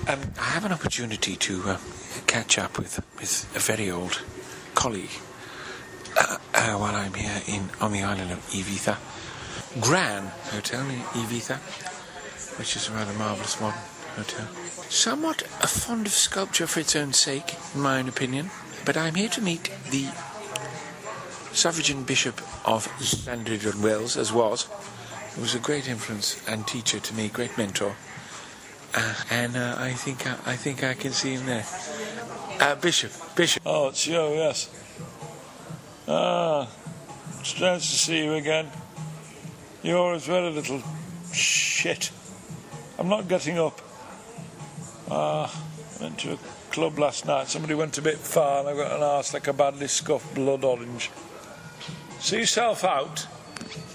I have an opportunity to catch up with a very old colleague while I'm here on the island of Ibiza. Gran Hotel in Ibiza, which is a rather marvellous modern hotel. Somewhat fond of sculpture for its own sake, in my own opinion, but I'm here to meet the suffragan bishop of Llandudno and Wales, as was. He was a great influence and teacher to me, great mentor. And I think I can see him there. Bishop. Oh, it's you, yes. It's nice to see you again. You're as well a little shit. I'm not getting up. Went to a club last night. Somebody went a bit far and I got an arse like a badly scuffed blood orange. See yourself out.